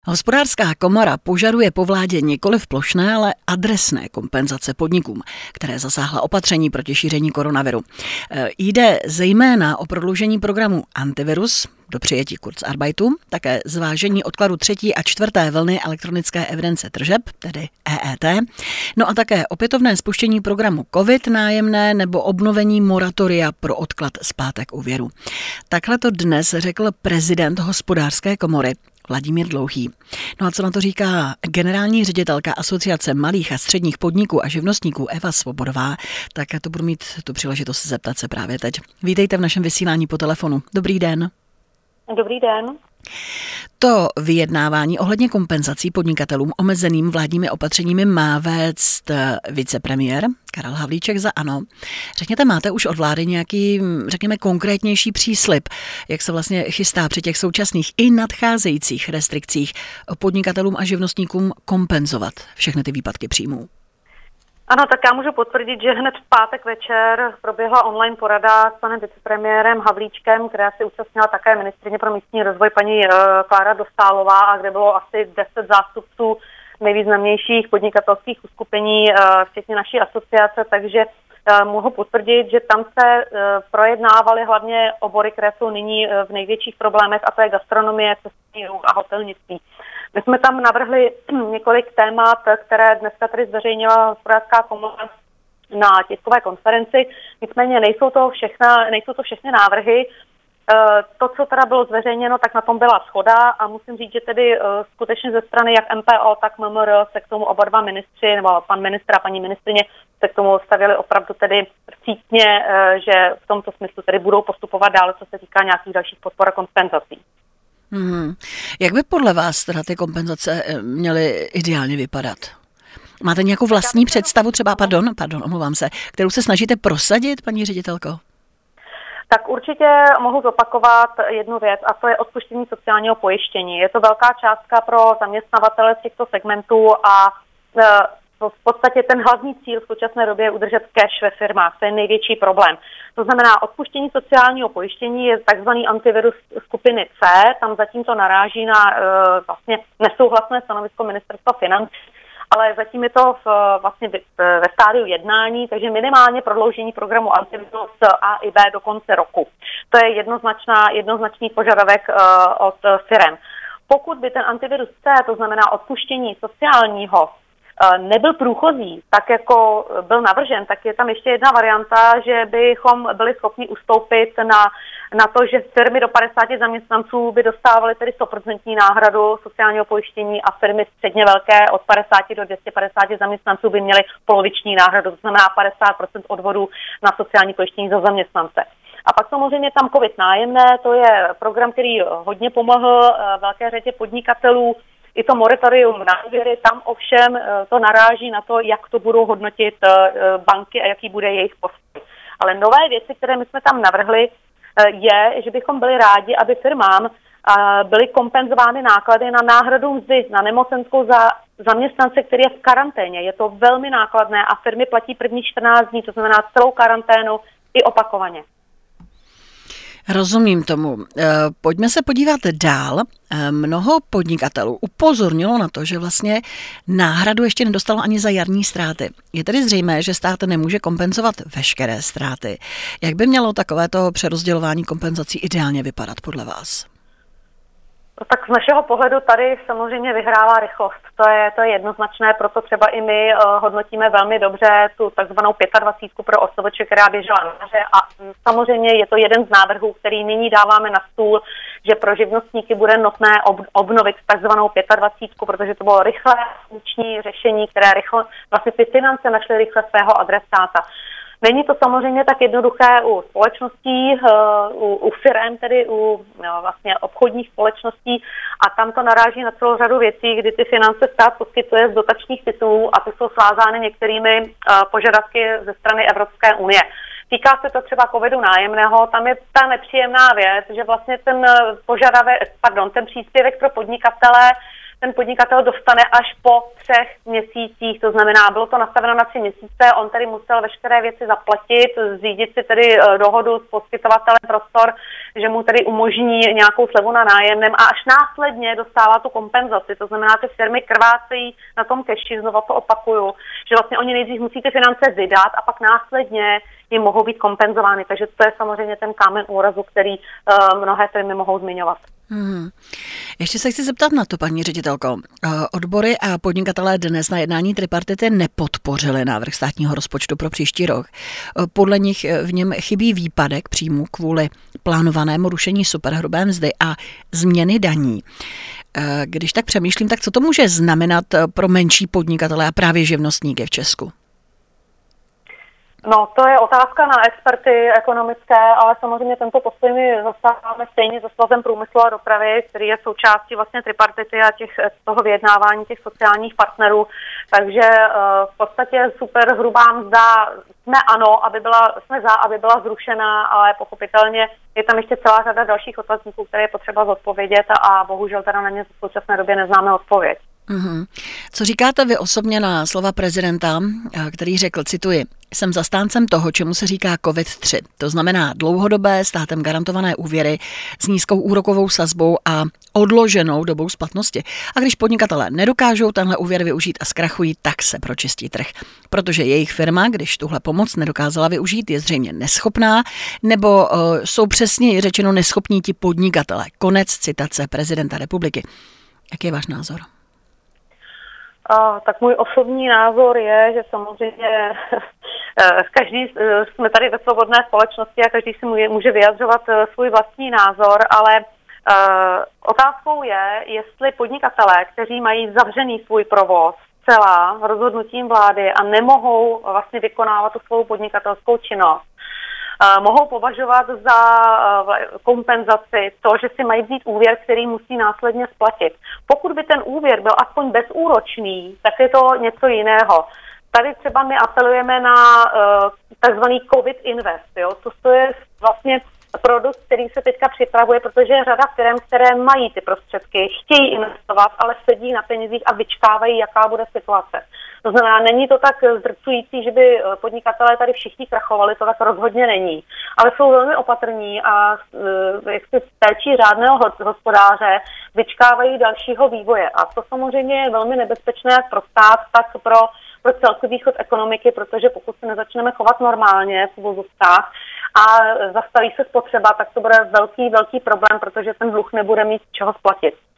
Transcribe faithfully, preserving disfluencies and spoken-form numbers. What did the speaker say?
Hospodářská komora požaduje po vládě nikoliv plošné, ale adresné kompenzace podnikům, které zasáhla opatření proti šíření koronaviru. Jde zejména o prodloužení programu Antivirus do přijetí Kurzarbeitu, také zvážení odkladu třetí a čtvrté vlny elektronické evidence tržeb, tedy E E T, no a také opětovné spuštění programu COVID nájemné nebo obnovení moratoria pro odklad splátek úvěru. Takhle to dnes řekl prezident Hospodářské komory Vladimír Dlouhý. No a co na to říká generální ředitelka Asociace malých a středních podniků a živnostníků Eva Svobodová, tak to budu mít tu příležitost zeptat se právě teď. Vítejte v našem vysílání po telefonu. Dobrý den. Dobrý den. To vyjednávání ohledně kompenzací podnikatelům omezeným vládními opatřeními má vést vicepremiér Karel Havlíček za ANO. Řekněte, máte už od vlády nějaký, řekněme, konkrétnější příslib, jak se vlastně chystá při těch současných i nadcházejících restrikcích podnikatelům a živnostníkům kompenzovat všechny ty výpadky příjmů? Ano, tak já můžu potvrdit, že hned v pátek večer proběhla online porada s panem vicepremiérem Havlíčkem, která se účastnila také ministryně pro místní rozvoj paní Klára Dostálová, a kde bylo asi deset zástupců nejvýznamnějších podnikatelských uskupení, včetně naší asociace, takže mohu potvrdit, že tam se projednávaly hlavně obory, které jsou nyní v největších problémech, a to je gastronomie, cestovní ruch a hotelnictví. My jsme tam navrhli několik témat, které dneska tady zveřejnila Hospodářská komora na tiskové konferenci. Nicméně nejsou to všechna, nejsou to všechny návrhy. To, co teda bylo zveřejněno, tak na tom byla shoda, a musím říct, že tedy skutečně ze strany jak M P O, tak M M R se k tomu oba dva ministři, nebo pan ministr a paní ministryně se k tomu stavěli opravdu tedy vstřícně, že v tomto smyslu tedy budou postupovat dále, co se týká nějakých dalších podpor a kompenzací. Hmm. Jak by podle vás teda ty kompenzace měly ideálně vypadat? Máte nějakou vlastní představu třeba, pardon, pardon, omlouvám se, kterou se snažíte prosadit, paní ředitelko? Tak určitě mohu zopakovat jednu věc, a to je odpuštění sociálního pojištění. Je to velká částka pro zaměstnavatele z těchto segmentů a v podstatě ten hlavní cíl v současné době je udržet cash ve firmách. To je největší problém. To znamená, odpuštění sociálního pojištění je takzvaný antivirus skupiny C. Tam zatím to naráží na e, vlastně nesouhlasné stanovisko ministerstva financí, ale zatím je to v, vlastně ve stádiu jednání, takže minimálně prodloužení programu antivirus A i B do konce roku. To je jednoznačná, jednoznačný požadavek e, od firem. Pokud by ten antivirus C, to znamená odpuštění sociálního, nebyl průchozí, tak jako byl navržen, tak je tam ještě jedna varianta, že bychom byli schopni ustoupit na, na to, že firmy do padesáti zaměstnanců by dostávaly tedy sto procent náhradu sociálního pojištění a firmy středně velké od padesáti do dvě stě padesáti zaměstnanců by měly poloviční náhradu, to znamená padesát procent odvodů na sociální pojištění za zaměstnance. A pak samozřejmě tam COVID nájemné, to je program, který hodně pomohl velké řadě podnikatelů. I to moratorium na úvěry, tam ovšem to naráží na to, jak to budou hodnotit banky a jaký bude jejich postoj. Ale nové věci, které my jsme tam navrhli, je, že bychom byli rádi, aby firmám byly kompenzovány náklady na náhradu mzdy, na nemocenskou za zaměstnance, který je v karanténě. Je to velmi nákladné a firmy platí první čtrnáct dní, to znamená celou karanténu i opakovaně. Rozumím tomu. Pojďme se podívat dál. Mnoho podnikatelů upozornilo na to, že vlastně náhradu ještě nedostalo ani za jarní ztráty. Je tedy zřejmé, že stát nemůže kompenzovat veškeré ztráty. Jak by mělo takovéto přerozdělování kompenzací ideálně vypadat podle vás? Tak z našeho pohledu tady samozřejmě vyhrává rychlost. To je, to je jednoznačné, proto třeba i my uh, hodnotíme velmi dobře tu takzvanou dvacítku pět pro O S V Č, která běžela na jaře, a samozřejmě je to jeden z návrhů, který nyní dáváme na stůl, že pro živnostníky bude nutné ob, obnovit takzvanou dvacítku pět, protože to bylo rychlé funkční řešení, které rychle, vlastně ty finance našly rychle svého adresáta. Není to samozřejmě tak jednoduché u společností, u, u firem, tedy u no, vlastně obchodních společností, a tam to naráží na celou řadu věcí, kdy ty finance stát poskytuje z dotačních titulů a ty jsou svázány některými uh, požadavky ze strany Evropské unie. Týká se to třeba covidu nájemného, tam je ta nepříjemná věc, že vlastně ten požadavek, pardon, ten příspěvek pro podnikatele ten podnikatel dostane až po třech měsících, to znamená, bylo to nastaveno na tři měsíce, on tedy musel veškeré věci zaplatit, zřídit si tedy dohodu s poskytovatelem prostor, že mu tedy umožní nějakou slevu na nájemném a až následně dostává tu kompenzaci, to znamená, ty firmy krvácejí na tom cashi, znova to opakuju, že vlastně oni nejdřív musí ty finance vydat a pak následně jim mohou být kompenzovány, takže to je samozřejmě ten kámen úrazu, který uh, mnohé firmy mohou zmiňovat. Hmm. Ještě se chci zeptat na to, paní ředitelko. Odbory a podnikatelé dnes na jednání tripartity nepodpořili návrh státního rozpočtu pro příští rok. Podle nich v něm chybí výpadek příjmů kvůli plánovanému rušení superhrubé mzdy a změny daní. Když tak přemýšlím, tak co to může znamenat pro menší podnikatele a právě živnostníky v Česku? No, to je otázka na experty ekonomické, ale samozřejmě tento postoj my zastáváme stejně se Svazem průmyslu a dopravy, který je součástí vlastně tripartity a těch, toho vyjednávání těch sociálních partnerů. Takže v podstatě super hrubá mzda jsme ano, aby byla, jsme za, aby byla zrušena, ale pochopitelně je tam ještě celá řada dalších otázníků, které je potřeba zodpovědět a, a bohužel teda na ně v současné době neznáme odpověď. Mm-hmm. Co říkáte vy osobně na slova prezidenta, který řekl, cituji, jsem zastáncem toho, čemu se říká COVID tři. To znamená dlouhodobé státem garantované úvěry s nízkou úrokovou sazbou a odloženou dobou splatnosti. A když podnikatelé nedokážou tenhle úvěr využít a zkrachují, tak se pročistí trh. Protože jejich firma, když tuhle pomoc nedokázala využít, je zřejmě neschopná, nebo uh, jsou přesně řečeno neschopní ti podnikatelé. Konec citace prezidenta republiky. Jaký je váš názor? A, tak můj osobní názor je, že samozřejmě každý, jsme tady ve svobodné společnosti a každý si může vyjadřovat svůj vlastní názor, ale uh, otázkou je, jestli podnikatelé, kteří mají zavřený svůj provoz celá rozhodnutím vlády a nemohou vlastně vykonávat tu svou podnikatelskou činnost, Uh, mohou považovat za uh, kompenzaci to, že si mají vzít úvěr, který musí následně splatit. Pokud by ten úvěr byl aspoň bezúročný, tak je to něco jiného. Tady třeba my apelujeme na uh, takzvaný COVID Invest. Jo? To je vlastně produkt, který se teďka připravuje, protože je řada firm, které mají ty prostředky, chtějí investovat, ale sedí na penězích a vyčkávají, jaká bude situace. To znamená, není to tak zdrcující, že by podnikatelé tady všichni krachovali, to tak rozhodně není. Ale jsou velmi opatrní a jak si péčí řádného hospodáře vyčkávají dalšího vývoje. A to samozřejmě je velmi nebezpečné jak pro stát, tak pro, pro celkový chod ekonomiky, protože pokud se nezačneme chovat normálně v uvozovkách a zastaví se spotřeba, tak to bude velký, velký problém, protože ten dluh nebude mít čeho splatit.